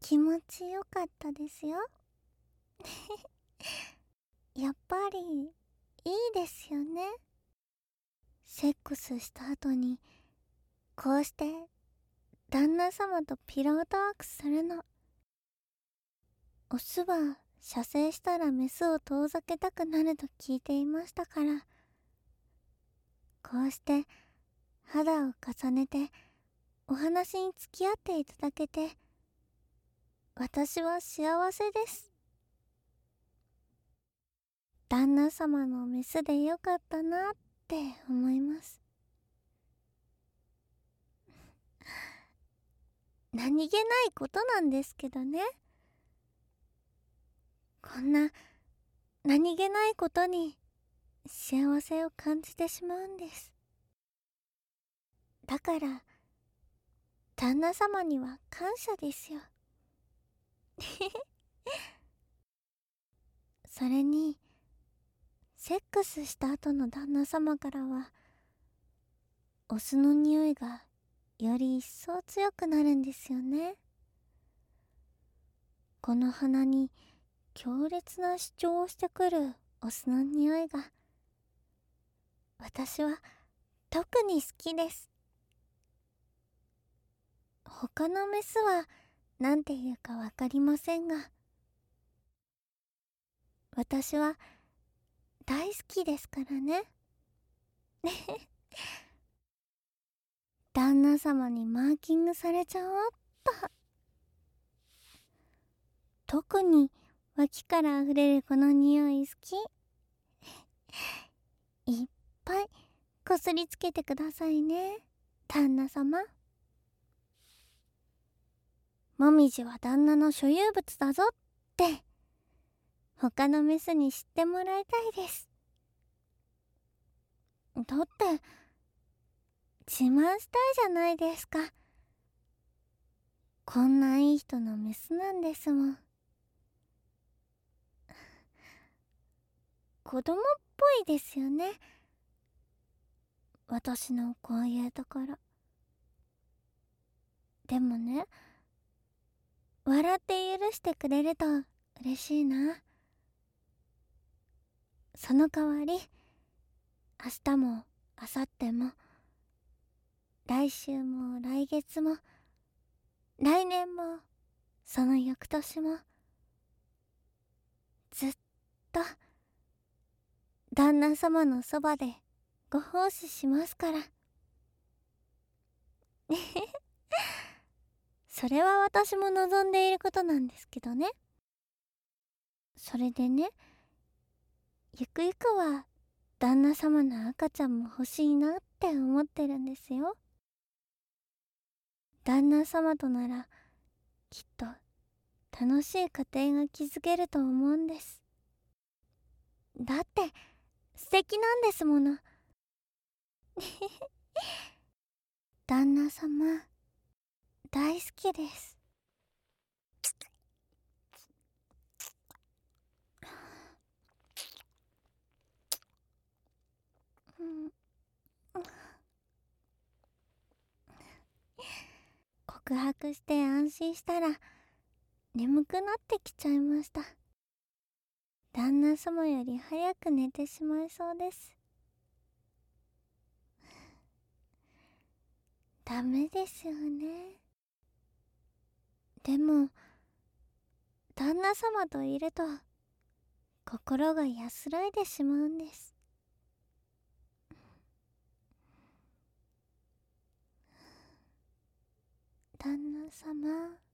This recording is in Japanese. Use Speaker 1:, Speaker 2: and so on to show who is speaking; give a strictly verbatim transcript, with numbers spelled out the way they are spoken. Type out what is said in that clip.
Speaker 1: 気持ちよかったですよ。やっぱりいいですよね。セックスした後にこうして旦那様とピロートークするの。オスは射精したらメスを遠ざけたくなると聞いていましたから、こうして肌を重ねてお話に付き合っていただけて、私は幸せです。旦那様のメスでよかったなって思います。何気ないことなんですけどね。こんな何気ないことに幸せを感じてしまうんです。だから旦那様には感謝ですよ。それにセックスした後の旦那様からはオスの匂いがより一層強くなるんですよね。この鼻に強烈な主張をしてくるオスの匂いが私は特に好きです。他のメスは何て言うかわかりませんが、私は大好きですからね。旦那様にマーキングされちゃおうっと。特に脇からあふれるこの匂い好き。いっぱいこすりつけてくださいね、旦那様。もみじは旦那の所有物だぞって他のメスに知ってもらいたいです。だって自慢したいじゃないですか。こんないい人のメスなんですもん。子供っぽいですよね、私のこういうところ。でもね、笑って許してくれると嬉しいな。その代わり明日も明後日も来週も来月も来年もその翌年もずっと旦那様のそばでご奉仕しますから。それは私も望んでいることなんですけどね。それでね、ゆくゆくは旦那様の赤ちゃんも欲しいなって思ってるんですよ。旦那様とならきっと楽しい家庭が築けると思うんです。だって素敵なんですもの。旦那様大好きです。うん告白して安心したら眠くなってきちゃいました。旦那様より早く寝てしまいそうです。ダメですよね。でも旦那様といると心が安らいでしまうんです。旦那様。